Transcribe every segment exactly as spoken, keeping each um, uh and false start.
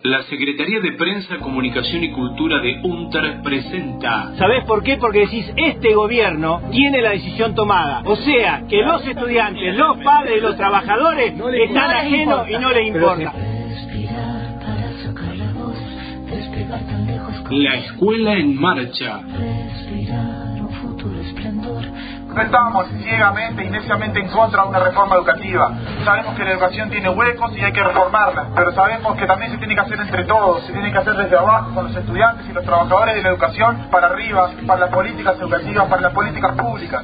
La Secretaría de Prensa, Comunicación y Cultura de UNTER presenta... ¿Sabés por qué? Porque decís, este gobierno tiene la decisión tomada. O sea, que los estudiantes, los padres, los trabajadores están ajenos y no les importa. La Escuela en Marcha. No estamos ciegamente y neciamente en contra de una reforma educativa. Sabemos que la educación tiene huecos y hay que reformarla, pero sabemos que también se tiene que hacer entre todos, se tiene que hacer desde abajo, con los estudiantes y los trabajadores de la educación, para arriba, para las políticas educativas, para las políticas públicas.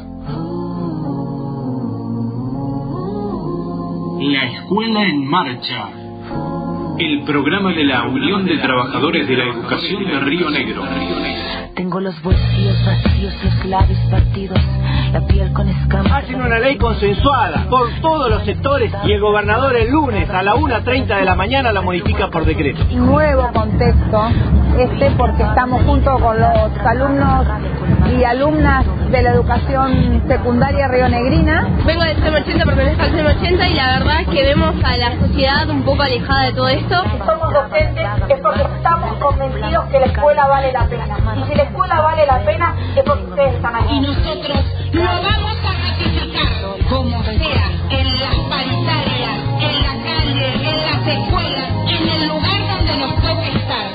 La Escuela en Marcha. El programa de la Unión de Trabajadores de la Educación de Río Negro. Tengo los bolsillos vacíos, los labios partidos, la piel con escamas. Hacen una ley consensuada por todos los sectores y el gobernador el lunes a la una treinta de la mañana la modifica por decreto. Nuevo contexto este porque estamos junto con los alumnos y alumnas de la educación secundaria rionegrina. Vengo del C E M ochenta, pertenezco al C E M ochenta y la verdad que vemos a la sociedad un poco alejada de todo esto. Si somos docentes es porque estamos convencidos que la escuela vale la pena. Y si la escuela vale la pena es porque ustedes están aquí. Y nosotros lo vamos a ratificar, como sea, en las paritarias, en la calle, en las escuelas, en el lugar donde nos toque estar.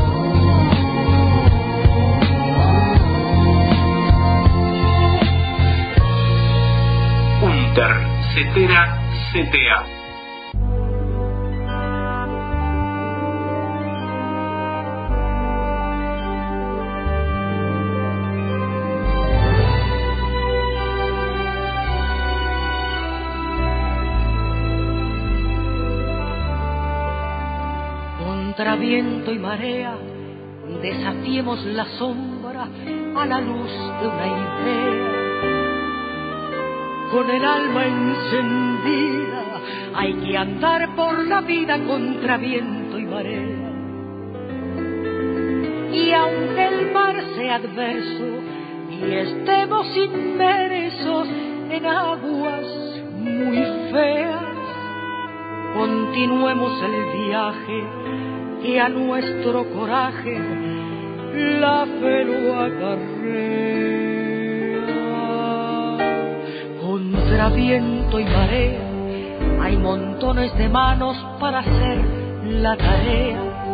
UNTER, CETERA, C T A. Contra viento y marea, desafiemos la sombra a la luz de una idea. Con el alma encendida, hay que andar por la vida contra viento y marea. Y aunque el mar sea adverso y estemos inmersos en aguas muy feas, continuemos el viaje y a nuestro coraje la fe lo acarrea. Contra viento y marea hay montones de manos para hacer la tarea.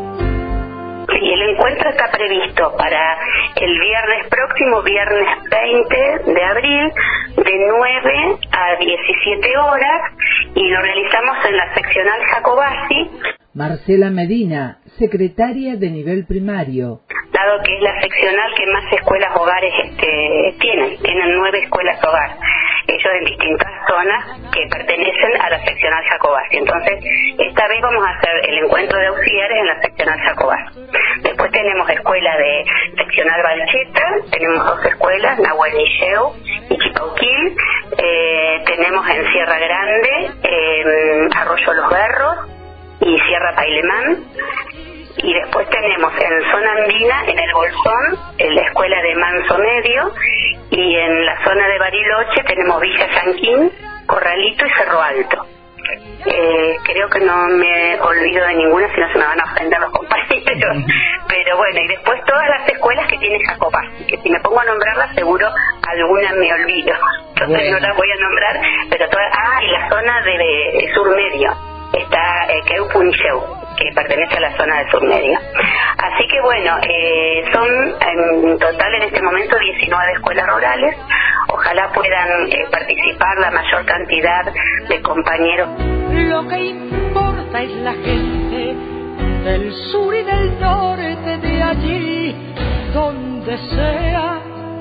Y el encuentro está previsto para el viernes próximo, viernes veinte de abril, de nueve a diecisiete horas, y lo realizamos en la seccional Jacobasi. Marcela Medina, secretaria de nivel primario. Dado que es la seccional que más escuelas hogares este, tienen, tienen nueve escuelas hogar, ellos en distintas zonas que pertenecen a la seccional Jacobasi. Entonces, esta vez vamos a hacer el encuentro de auxiliares en la seccional Jacobasi. Después tenemos escuela de seccional Balcheta, tenemos dos escuelas, Nahuel Nilleu y Chipauquil, eh, tenemos en Sierra Grande, eh, Arroyo Los Berros y Sierra Pailemán. Y después tenemos en zona andina, en el Bolsón, en la escuela de Manso Medio, y en la zona de Bariloche tenemos Villa Yanquín, Corralito y Cerro Alto. Eh, creo que no me olvido de ninguna, si no se me van a ofender los compañeros. Pero bueno, y después todas las escuelas que tiene Jacobasi, que si me pongo a nombrarlas seguro alguna me olvido. Entonces bueno, no las voy a nombrar, pero todas... Ah, y la zona de, de Sur Medio está eh, Queu Puncheu, que pertenece a la zona del sur medio. Así que bueno, eh, son en total en este momento diecinueve escuelas rurales. Ojalá puedan eh, participar la mayor cantidad de compañeros. Lo que importa es la gente del sur y del norte, de allí donde sea,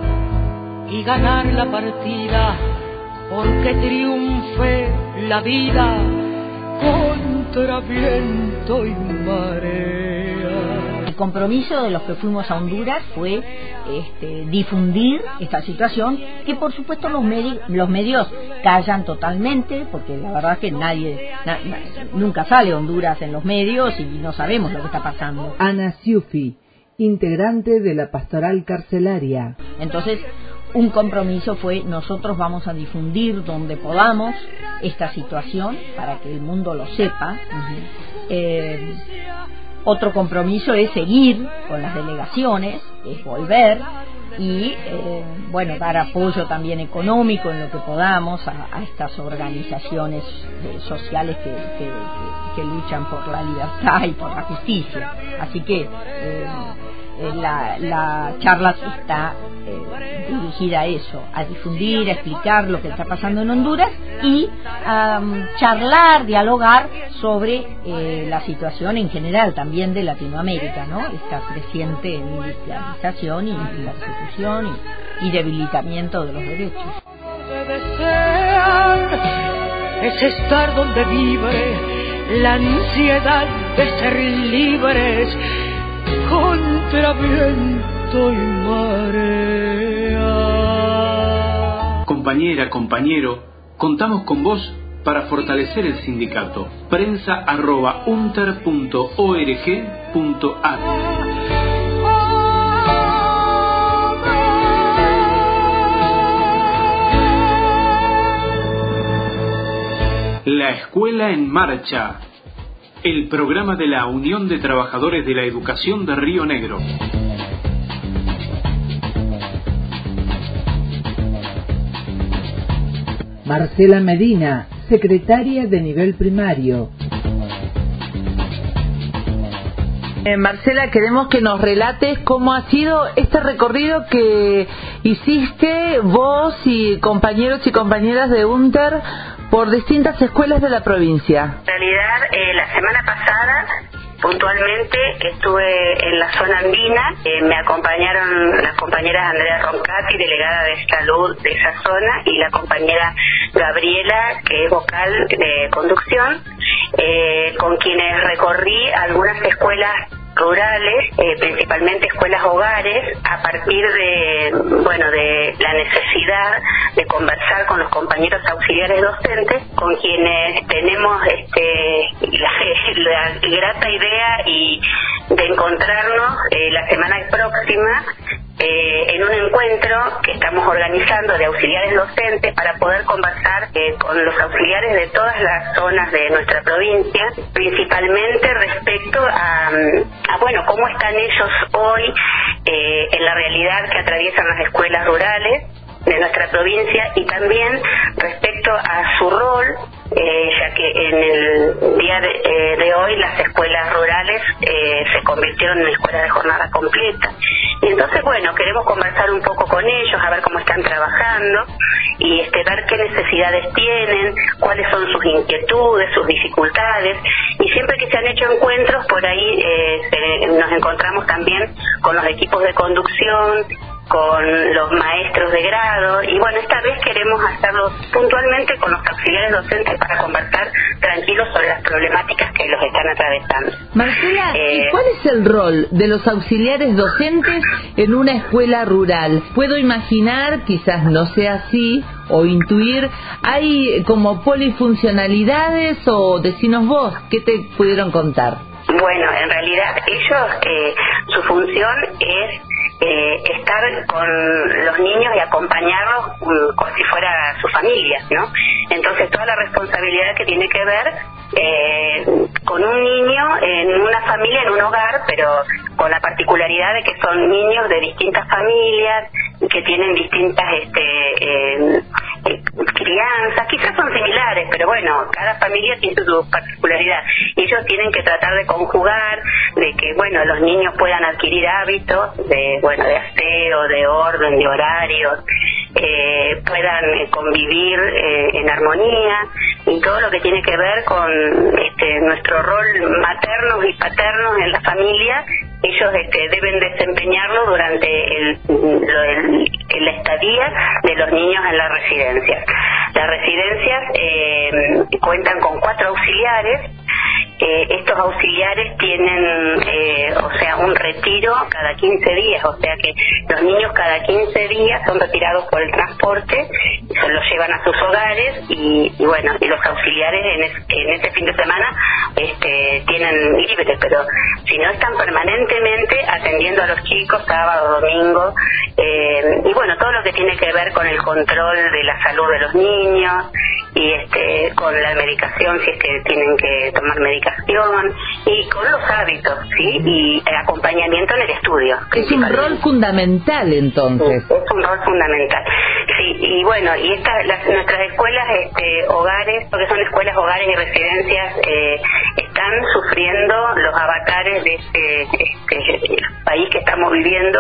y ganar la partida porque triunfe la vida contra viento y marea. El compromiso de los que fuimos a Honduras fue este, difundir esta situación, que por supuesto los, medi los medios callan totalmente, porque la verdad que nadie, na nunca sale Honduras en los medios y no sabemos lo que está pasando. Ana Siufi, integrante de la pastoral carcelaria. Entonces, un compromiso fue: nosotros vamos a difundir donde podamos esta situación para que el mundo lo sepa. Uh-huh. eh, otro compromiso es seguir con las delegaciones, es volver y eh, bueno, dar apoyo también económico en lo que podamos a, a estas organizaciones eh, sociales que, que, que, que luchan por la libertad y por la justicia. Así que eh, la, la charla está eh, dirigida a eso, a difundir, a explicar lo que está pasando en Honduras y a um, charlar, dialogar sobre eh, la situación en general también de Latinoamérica, ¿no? Esta creciente militarización y persecución y, y debilitamiento de los derechos. Es estar donde vive la ansiedad de ser libres contra viento y marea. Compañera, compañero, contamos con vos para fortalecer el sindicato. Prensa arroba unter punto org punto ar. La Escuela en Marcha, el programa de la Unión de Trabajadores de la Educación de Río Negro. Marcela Medina, secretaria de nivel primario. Eh, Marcela, queremos que nos relates cómo ha sido este recorrido que hiciste vos y compañeros y compañeras de UNTER por distintas escuelas de la provincia. En realidad, eh, la semana pasada, puntualmente, estuve en la zona andina, eh, me acompañaron las compañeras Andrea Roncati, delegada de salud de esa zona, y la compañera Gabriela, que es vocal de conducción, eh, con quienes recorrí algunas escuelas rurales, eh, principalmente escuelas hogares, a partir de, bueno, de la necesidad de conversar con los compañeros auxiliares docentes, con quienes tenemos este la, la grata idea y de encontrarnos eh, la semana próxima eh, en un encuentro que estamos organizando de auxiliares docentes para poder conversar eh, con los auxiliares de todas las zonas de nuestra provincia, principalmente respecto a, a bueno, cómo están ellos hoy eh, en la realidad que atraviesan las escuelas rurales de nuestra provincia, y también respecto a su rol, eh, ya que en el día de, eh, de hoy las escuelas rurales eh, se convirtieron en escuelas de jornada completa. Y entonces, bueno, queremos conversar un poco con ellos, a ver cómo están trabajando y este, ver qué necesidades tienen, cuáles son sus inquietudes, sus dificultades. Y siempre que se han hecho encuentros, por ahí eh, se, nos encontramos también con los equipos de conducción, con los maestros de grado, y bueno, esta vez queremos hacerlo puntualmente con los auxiliares docentes para conversar tranquilos sobre las problemáticas que los están atravesando. Marcela, eh, ¿y cuál es el rol de los auxiliares docentes en una escuela rural? Puedo imaginar, quizás no sea así, o intuir, ¿hay como polifuncionalidades o decinos vos, qué te pudieron contar? Bueno, en realidad ellos, eh, su función es Eh, estar con los niños y acompañarlos um, como si fuera su familia, ¿no? Entonces toda la responsabilidad que tiene que ver eh, con un niño en una familia, en un hogar, pero con la particularidad de que son niños de distintas familias que tienen distintas este, eh, eh, crianzas, quizás son similares, pero bueno, cada familia tiene su particularidad y ellos tienen que tratar de conjugar, de que bueno, los niños puedan adquirir hábitos de bueno, de aseo, de orden, de horarios, eh, puedan eh, convivir eh, en armonía, y todo lo que tiene que ver con este, nuestro rol maternos y paternos en la familia. Ellos este, deben desempeñarlo durante el, el, el, la estadía de los niños en las residencias. Las residencias eh, cuentan con cuatro auxiliares. Eh, estos auxiliares tienen eh, o sea, un retiro cada quince días, o sea que los niños cada quince días son retirados por el transporte, se los llevan a sus hogares y, y bueno, y los auxiliares en, es, en ese fin de semana este, tienen libre, pero si no están permanentemente atendiendo a los chicos sábado, domingo, eh, y bueno, todo lo que tiene que ver con el control de la salud de los niños y este, con la medicación, si es que tienen que tomar medicación, y con los hábitos, ¿sí? Y el acompañamiento en el estudio. Es un rol fundamental, entonces. Sí, es un rol fundamental. Sí, y bueno, y esta, las, nuestras escuelas, este, hogares, porque son escuelas, hogares y residencias, eh, están sufriendo los avatares de este, este país que estamos viviendo,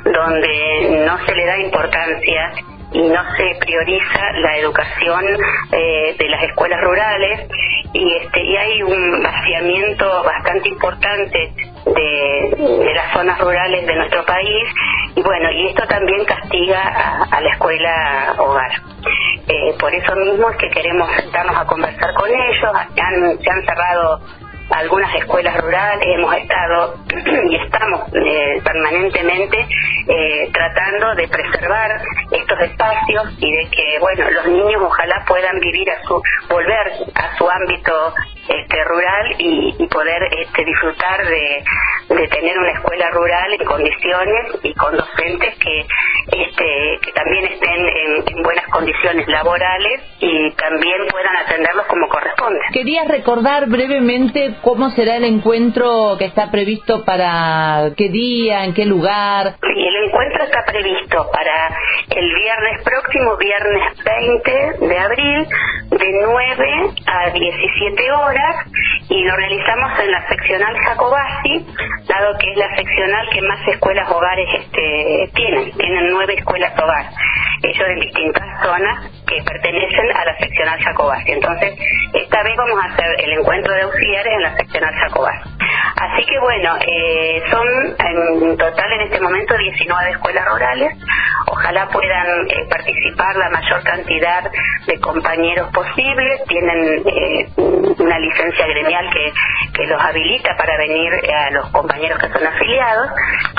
donde no se le da importancia y no se prioriza la educación eh, de las escuelas rurales, y este y hay un vaciamiento bastante importante de, de las zonas rurales de nuestro país, y bueno, y esto también castiga a, a la escuela hogar. Eh, por eso mismo es que queremos sentarnos a conversar con ellos. Han, se han cerrado algunas escuelas rurales, hemos estado y estamos eh, permanentemente eh, tratando de preservar estos espacios y de que, bueno, los niños ojalá puedan vivir a su, volver a su ámbito este, rural y, y poder este, disfrutar de, de tener una escuela rural en condiciones y con docentes que, este, que también estén en, en buenas condiciones laborales y también puedan atenderlos como corresponde. Quería recordar brevemente cómo será el encuentro que está previsto, para qué día, en qué lugar. Sí, el encuentro está previsto para el viernes próximo, viernes veinte de abril, de nueve a diecisiete horas, y lo realizamos en la seccional Jacobasi, dado que es la seccional que más escuelas hogares este, tienen. Tienen nueve escuelas hogar, ellos en distintas zonas que pertenecen a la seccional Jacobasi. Entonces, esta vez vamos a hacer el encuentro de auxiliares en la seccional Jacobasi. Así que bueno, eh, son en total en este momento diecinueve escuelas rurales. Ojalá puedan eh, participar la mayor cantidad de compañeros posibles. Tienen eh, una licencia gremial que, que los habilita para venir a los compañeros que son afiliados.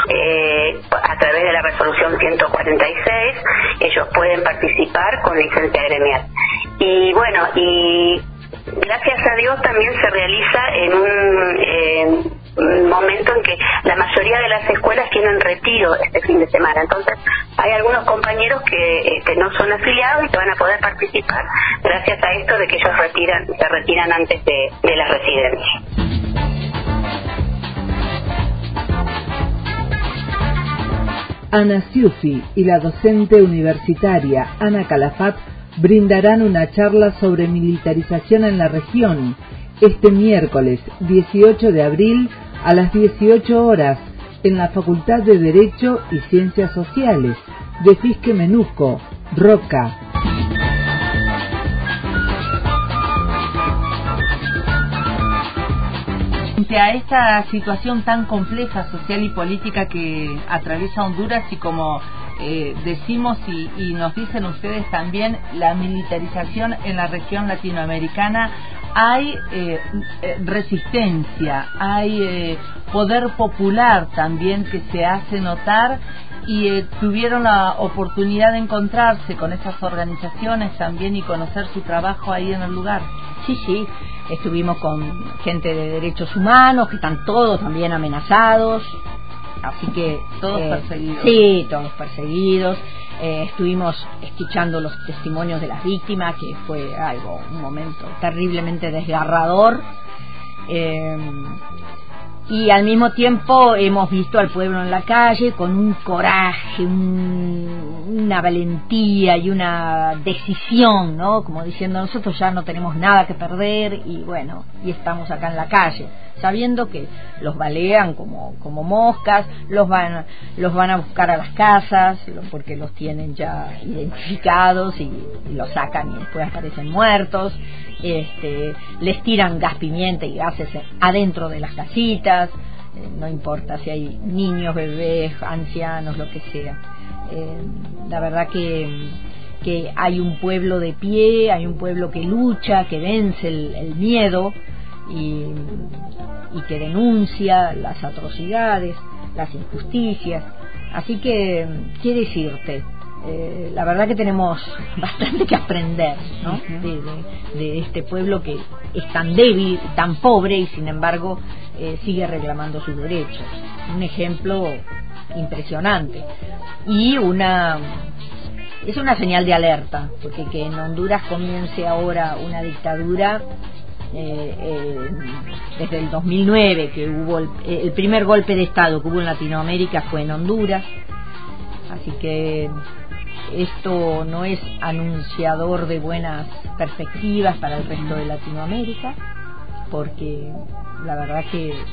Eh, a través de la resolución ciento cuarenta y seis, ellos pueden participar con licencia gremial. Y bueno, y gracias a Dios también se realiza en un, eh, un momento en que la mayoría de las escuelas tienen retiro este fin de semana. Entonces hay algunos compañeros que este, no son afiliados y que van a poder participar gracias a esto de que ellos retiran, se retiran antes de, de la residencia. Ana Ciufi y la docente universitaria Ana Calafat brindarán una charla sobre militarización en la región este miércoles dieciocho de abril a las dieciocho horas en la Facultad de Derecho y Ciencias Sociales de Fisque Menuco, Roca. Frente a esta situación tan compleja social y política que atraviesa Honduras, y como eh, decimos y, y nos dicen ustedes también, la militarización en la región latinoamericana, hay eh, resistencia, hay eh, poder popular también que se hace notar, y eh, tuvieron la oportunidad de encontrarse con esas organizaciones también y conocer su trabajo ahí en el lugar. Sí, sí, estuvimos con gente de derechos humanos que están todos también amenazados, así que todos eh, perseguidos. Sí, todos perseguidos. Eh, estuvimos escuchando los testimonios de las víctimas, que fue algo, un momento terriblemente desgarrador. Eh, y al mismo tiempo hemos visto al pueblo en la calle con un coraje, un, una valentía y una decisión, ¿no? Como diciendo, nosotros ya no tenemos nada que perder, y bueno, y estamos acá en la calle, sabiendo que los balean como, como moscas, los van, los van a buscar a las casas, porque los tienen ya identificados, y, y los sacan y después aparecen muertos. Este, les tiran gas pimienta y gases adentro de las casitas, eh, no importa si hay niños, bebés, ancianos, lo que sea. Eh, la verdad que, que hay un pueblo de pie, hay un pueblo que lucha, que vence el, el miedo, y, y que denuncia las atrocidades, las injusticias. Así que, ¿qué decirte? Eh, la verdad que tenemos bastante que aprender, ¿no? Uh-huh. de, de, de este pueblo que es tan débil, tan pobre y sin embargo eh, sigue reclamando sus derechos. Un ejemplo impresionante y una es una señal de alerta, porque que en Honduras comience ahora una dictadura eh, eh, desde el dos mil nueve, que hubo el, el primer golpe de Estado que hubo en Latinoamérica fue en Honduras, así que esto no es anunciador de buenas perspectivas para el resto de Latinoamérica, porque la verdad que eh,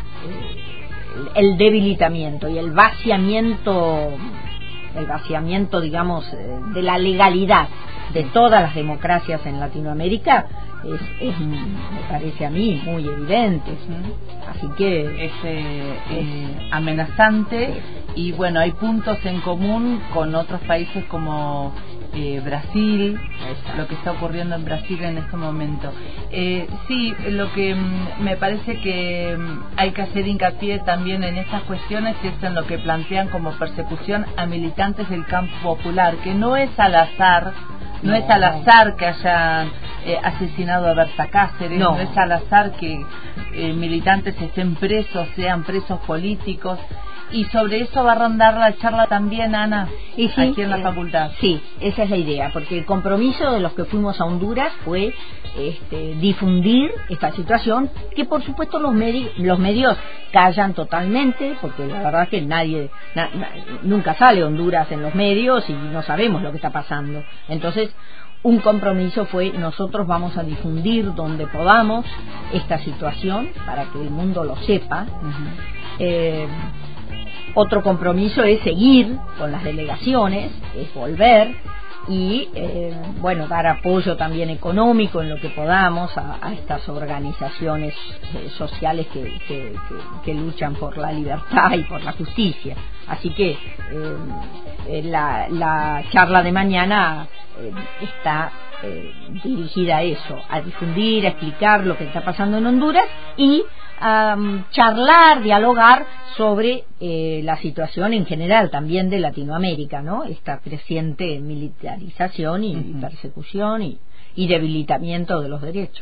el debilitamiento y el vaciamiento, el vaciamiento, digamos, de la legalidad de todas las democracias en Latinoamérica es, es me parece a mí muy evidente. Así que es, eh, es amenazante. Y bueno, hay puntos en común con otros países como eh, Brasil, lo que está ocurriendo en Brasil en este momento. Eh, sí, lo que mm, me parece que mm, hay que hacer hincapié también en estas cuestiones es en lo que plantean como persecución a militantes del campo popular, que no es al azar. No, no es al azar que hayan eh, asesinado a Berta Cáceres, no. no es al azar que eh, militantes estén presos, sean presos políticos. Y sobre eso va a rondar la charla también, Ana, y sí, aquí en la eh, facultad. Sí, esa es la idea, porque el compromiso de los que fuimos a Honduras fue este, difundir esta situación, que por supuesto los, medi- los medios callan totalmente, porque la verdad es que nadie, na- na- nunca sale Honduras en los medios y no sabemos lo que está pasando. Entonces, un compromiso fue: nosotros vamos a difundir donde podamos esta situación para que el mundo lo sepa. Uh-huh. eh, Otro compromiso es seguir con las delegaciones, es volver y, eh, bueno, dar apoyo también económico en lo que podamos a, a estas organizaciones eh, sociales que, que, que, que luchan por la libertad y por la justicia. Así que eh, la, la charla de mañana eh, está eh, dirigida a eso, a difundir, a explicar lo que está pasando en Honduras y a um, charlar, dialogar sobre eh, la situación en general también de Latinoamérica, ¿no? Esta creciente militarización y uh-huh. persecución y, y debilitamiento de los derechos.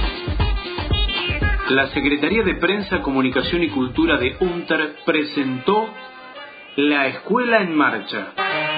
La Secretaría de Prensa, Comunicación y Cultura de UNTER presentó La Escuela en Marcha.